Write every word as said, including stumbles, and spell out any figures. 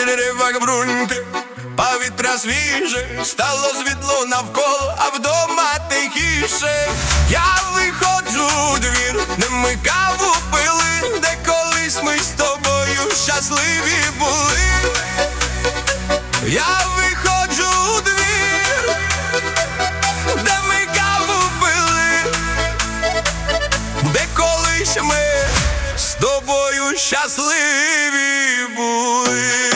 деревах бруньки, повітря свіже, стало світло навколо, а вдома тихіше. Я виходжу у двір, де ми каву пили, де колись ми з тобою щасливі були. Я виходжу у двір, де ми каву пили, де колись ми з тобою щасливі були.